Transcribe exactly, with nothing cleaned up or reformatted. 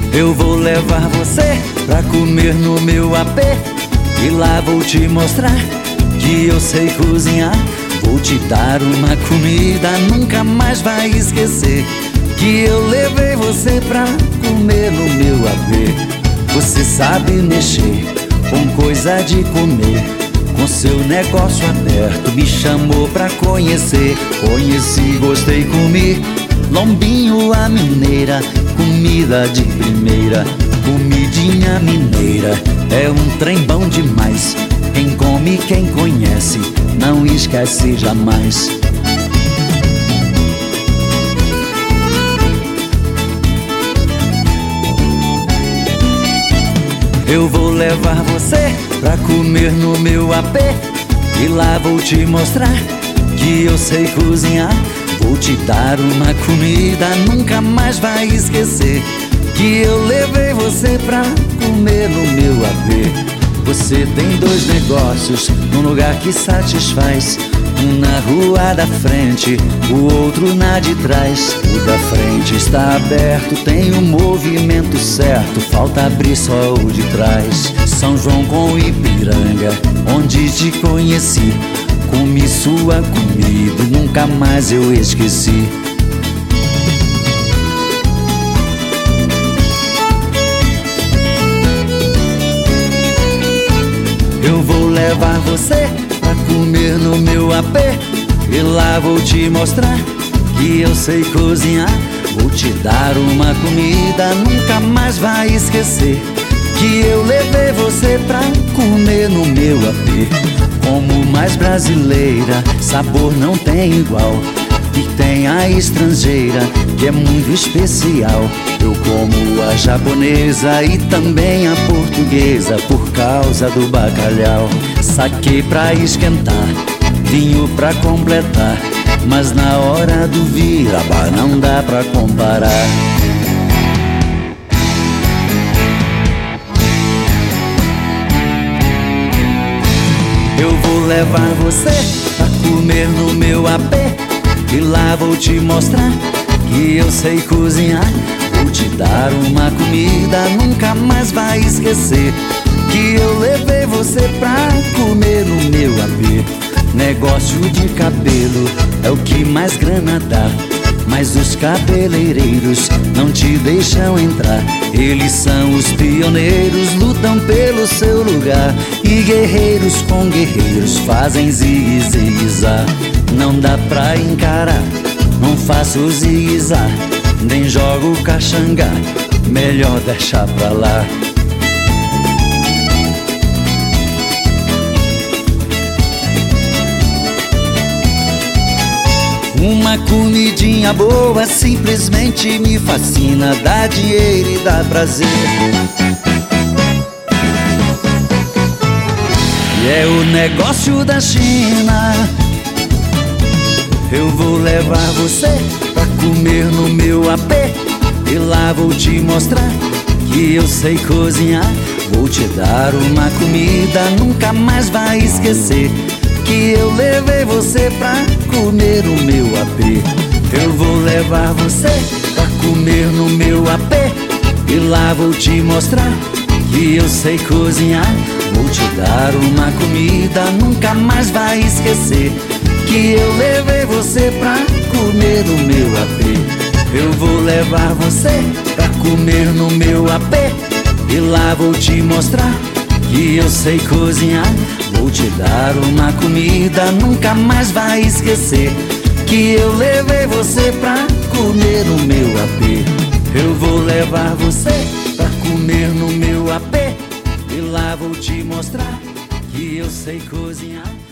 Eu vou levar você pra comer no meu A P, e lá vou te mostrar que eu sei cozinhar. Vou te dar uma comida, nunca mais vai esquecer que eu levei você pra comer no meu A P. Você sabe mexer com coisa de comer, com seu negócio aberto me chamou pra conhecer. Conheci, gostei, comi lombinho à mineira, comida de primeira, comidinha mineira. É um trem bom demais, quem come, quem conhece, não esquece jamais. Eu vou levar você pra comer no meu A P, e lá vou te mostrar que eu sei cozinhar. Vou te dar uma comida, nunca mais vai esquecer que eu levei você pra comer no meu A P. Você tem dois negócios num lugar que satisfaz, um na rua da frente, o outro na de trás. O da frente está aberto, tem o movimento certo, falta abrir só o de trás. São João com Ipiranga, onde te conheci, comi sua comida e nunca mais eu esqueci. Eu vou levar você pra comer no meu A P, e lá vou te mostrar que eu sei cozinhar. Vou te dar uma comida, nunca mais vai esquecer que eu levei você pra comer no meu A P. Como mais brasileira, sabor não tem igual, e tem a estrangeira que é muito especial. Eu como a japonesa e também a portuguesa por causa do bacalhau. Saquei pra esquentar, vinho pra completar, mas na hora do viraba não dá pra comparar. Eu vou levar você pra comer no meu A P, e lá vou te mostrar que eu sei cozinhar. Vou te dar uma comida, nunca mais vai esquecer que eu levei você pra comer no meu A P. Negócio de cabelo é o que mais grana dá, mas os cabeleireiros não te deixam entrar. Eles são os pioneiros, lutam pelo seu lugar, e guerreiros com guerreiros fazem zigue-zigue-zá. Não dá pra encarar, não faço zigue-zá, nem jogo caxangá, melhor deixar pra lá. Uma comidinha boa simplesmente me fascina, dá dinheiro e dá prazer. E é o negócio da China. Eu vou levar você pra comer no meu A P, e lá vou te mostrar que eu sei cozinhar. Vou te dar uma comida, nunca mais vai esquecer que eu levei você pra comer no meu A P. Eu vou levar você pra comer no meu A P, e lá vou te mostrar que eu sei cozinhar. Vou te dar uma comida, nunca mais vai esquecer que eu levei você pra comer no meu A P. Eu vou levar você pra comer no meu A P, e lá vou te mostrar que eu sei cozinhar. Vou te dar uma comida, nunca mais vai esquecer que eu levei você pra comer no meu A P. Eu vou levar você pra comer no meu A P, e lá vou te mostrar que eu sei cozinhar.